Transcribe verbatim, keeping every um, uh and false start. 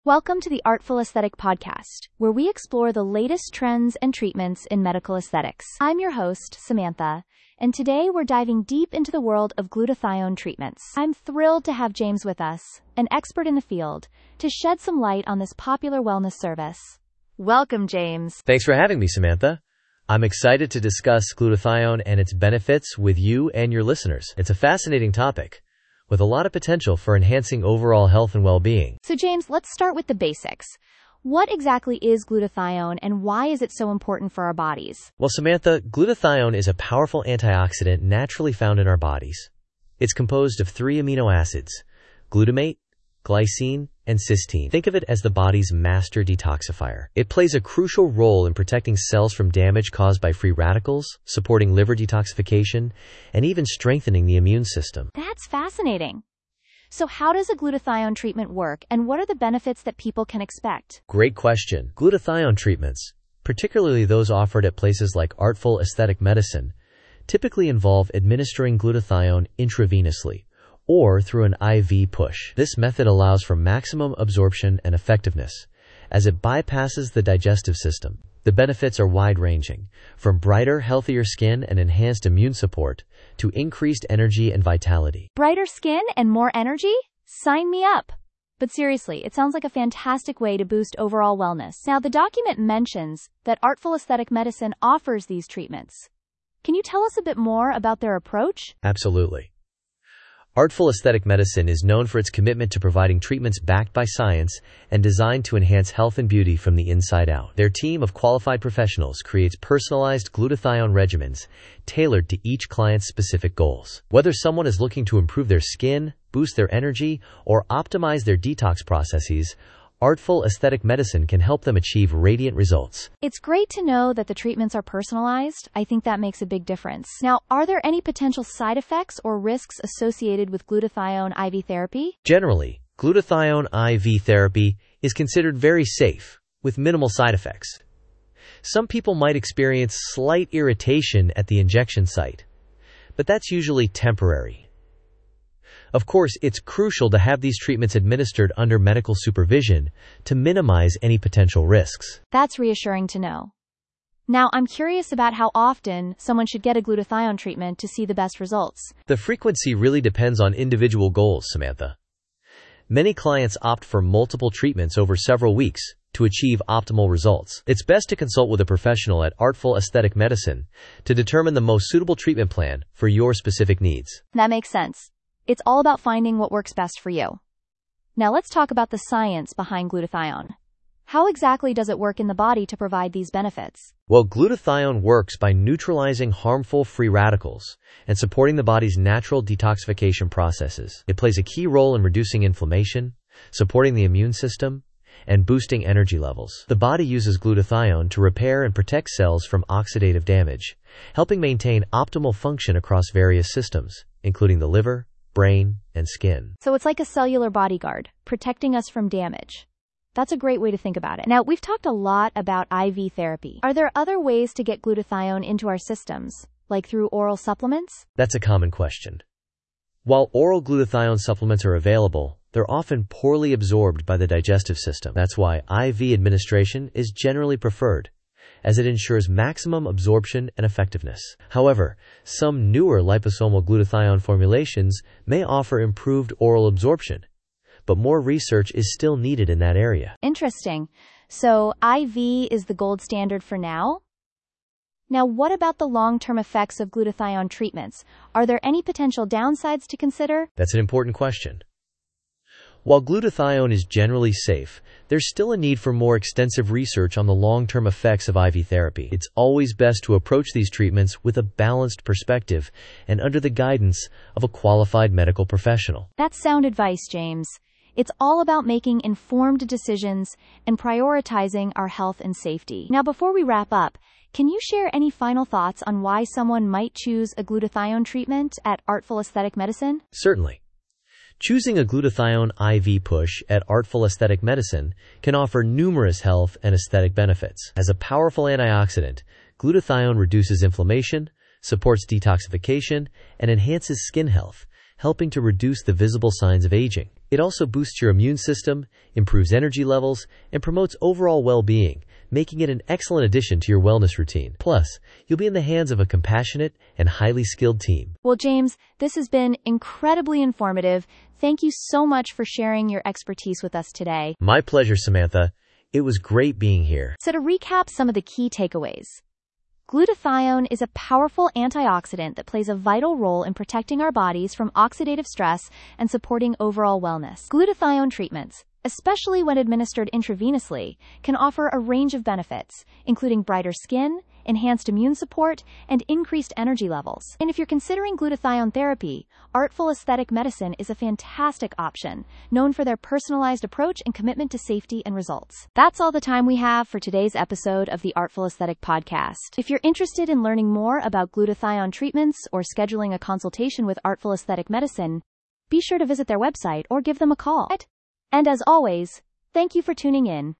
Welcome to the Artful Aesthetic Podcast, where we explore the latest trends and treatments in medical aesthetics. I'm your host, Samantha, and today we're diving deep into the world of glutathione treatments. I'm thrilled to have James with us, an expert in the field, to shed some light on this popular wellness service. Welcome, James. Thanks for having me, Samantha. I'm excited to discuss glutathione and its benefits with you and your listeners. It's a fascinating topic, with a lot of potential for enhancing overall health and well-being. So James, let's start with the basics. What exactly is glutathione and why is it so important for our bodies? Well, Samantha, glutathione is a powerful antioxidant naturally found in our bodies. It's composed of three amino acids, glutamate, glycine, and cysteine. Think of it as the body's master detoxifier. It plays a crucial role in protecting cells from damage caused by free radicals, supporting liver detoxification, and even strengthening the immune system. That's fascinating. So how does a glutathione treatment work, and what are the benefits that people can expect? Great question. Glutathione treatments, particularly those offered at places like Artful Aesthetic Medicine, typically involve administering glutathione intravenously, or through an I V push. This method allows for maximum absorption and effectiveness, as it bypasses the digestive system. The benefits are wide-ranging, from brighter, healthier skin and enhanced immune support to increased energy and vitality. Brighter skin and more energy? Sign me up! But seriously, it sounds like a fantastic way to boost overall wellness. Now, the document mentions that Artful Aesthetic Medicine offers these treatments. Can you tell us a bit more about their approach? Absolutely. Artful Aesthetic Medicine is known for its commitment to providing treatments backed by science and designed to enhance health and beauty from the inside out. Their team of qualified professionals creates personalized glutathione regimens tailored to each client's specific goals. Whether someone is looking to improve their skin, boost their energy, or optimize their detox processes, Artful Aesthetic Medicine can help them achieve radiant results. It's great to know that the treatments are personalized. I think that makes a big difference. Now, are there any potential side effects or risks associated with glutathione I V therapy? Generally, glutathione I V therapy is considered very safe, with minimal side effects. Some people might experience slight irritation at the injection site, but that's usually temporary. Of course, it's crucial to have these treatments administered under medical supervision to minimize any potential risks. That's reassuring to know. Now, I'm curious about how often someone should get a glutathione treatment to see the best results. The frequency really depends on individual goals, Samantha. Many clients opt for multiple treatments over several weeks to achieve optimal results. It's best to consult with a professional at Artful Aesthetic Medicine to determine the most suitable treatment plan for your specific needs. That makes sense. It's all about finding what works best for you. Now let's talk about the science behind glutathione. How exactly does it work in the body to provide these benefits? Well, glutathione works by neutralizing harmful free radicals and supporting the body's natural detoxification processes. It plays a key role in reducing inflammation, supporting the immune system, and boosting energy levels. The body uses glutathione to repair and protect cells from oxidative damage, helping maintain optimal function across various systems, including the liver, brain, and skin. So it's like a cellular bodyguard, protecting us from damage. That's a great way to think about it. Now, we've talked a lot about I V therapy. Are there other ways to get glutathione into our systems, like through oral supplements? That's a common question. While oral glutathione supplements are available, they're often poorly absorbed by the digestive system. That's why I V administration is generally preferred, as it ensures maximum absorption and effectiveness. However, some newer liposomal glutathione formulations may offer improved oral absorption, but more research is still needed in that area. Interesting. So I V is the gold standard for now? Now, what about the long-term effects of glutathione treatments? Are there any potential downsides to consider? That's an important question. While glutathione is generally safe, there's still a need for more extensive research on the long-term effects of I V therapy. It's always best to approach these treatments with a balanced perspective and under the guidance of a qualified medical professional. That's sound advice, James. It's all about making informed decisions and prioritizing our health and safety. Now, before we wrap up, can you share any final thoughts on why someone might choose a glutathione treatment at Artful Aesthetic Medicine? Certainly. Choosing a glutathione I V push at Artful Aesthetic Medicine can offer numerous health and aesthetic benefits. As a powerful antioxidant, glutathione reduces inflammation, supports detoxification, and enhances skin health, helping to reduce the visible signs of aging. It also boosts your immune system, improves energy levels, and promotes overall well-being, making it an excellent addition to your wellness routine. Plus, you'll be in the hands of a compassionate and highly skilled team. Well, James, this has been incredibly informative. Thank you so much for sharing your expertise with us today. My pleasure, Samantha. It was great being here. So to recap some of the key takeaways. Glutathione is a powerful antioxidant that plays a vital role in protecting our bodies from oxidative stress and supporting overall wellness. Glutathione treatments, especially when administered intravenously, can offer a range of benefits, including brighter skin, enhanced immune support, and increased energy levels. And if you're considering glutathione therapy, Artful Aesthetic Medicine is a fantastic option, known for their personalized approach and commitment to safety and results. That's all the time we have for today's episode of the Artful Aesthetic Podcast. If you're interested in learning more about glutathione treatments or scheduling a consultation with Artful Aesthetic Medicine, be sure to visit their website or give them a call. And as always, thank you for tuning in.